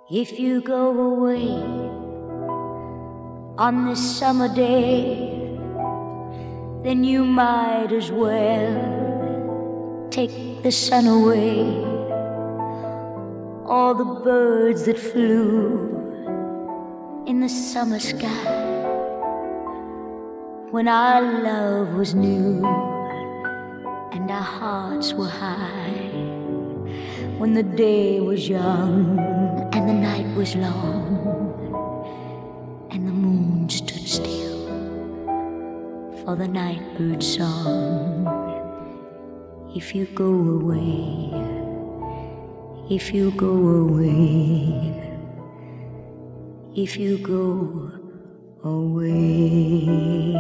If you go away on this summer day, then you might as well take the sun away. All the birds that flew in the summer sky when our love was new and our hearts were high, when the day was young and the night was long and the moon stood still for the night bird's song. If you go away, if you go away, if you go away.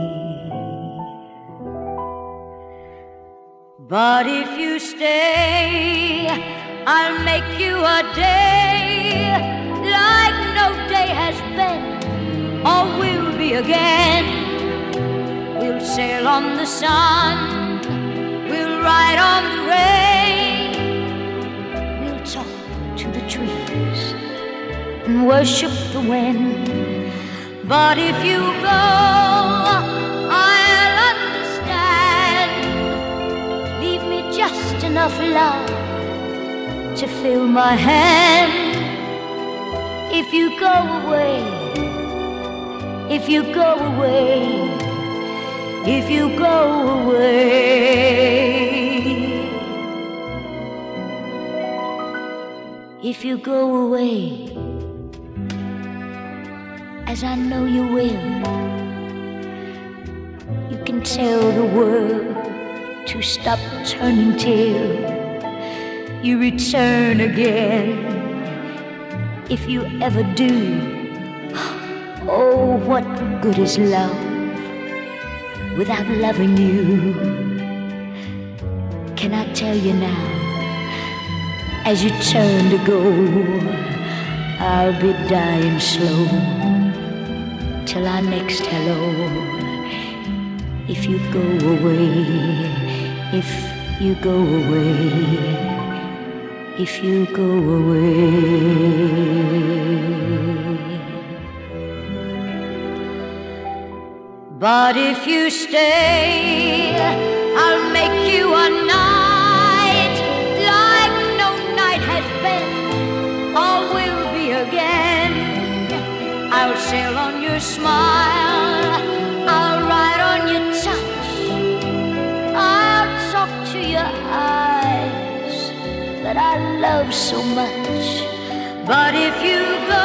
But if you stay, I'll make you a day like no day has been or will be again. We'll sail on the sun, we'll ride on the rain, we'll talk to the trees and worship the wind. But if you go, I'll understand. Leave me just enough love to fill my hand. If you go away, if you go away, if you go away, if you go away, as I know you will, you can tell the world to stop turning till you return again. If you ever do, oh, what good is love without loving you? Can I tell you now, as you turn to go, I'll be dying slow till our next hello. If you go away, if you go away, if you go away. But if you stay, I'll make you a night like no night has been or will be again. I'll sail on your smile, I'll ride on your touch, I'll talk to your eyes that I love so much. But if you go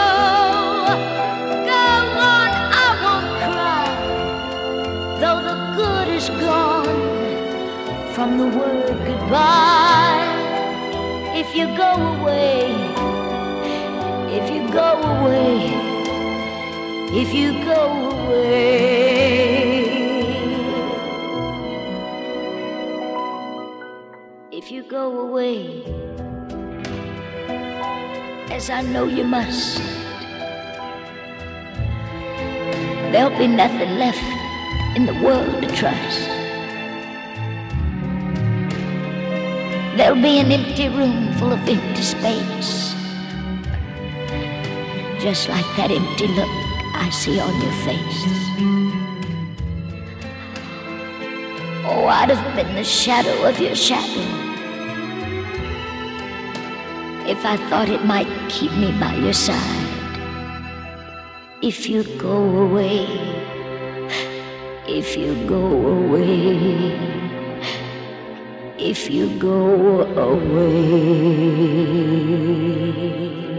on, I won't cry, though the good is gone from the word goodbye. If you go away, if you go away, if you go away, if you go away, as I know you must, there'll be nothing left in the world to trust. There'll be an empty room full of empty space, just like that empty look I see on your face. Oh, I'd have been the shadow of your shadow if I thought it might keep me by your side. If you go away, if you go away, if you go away.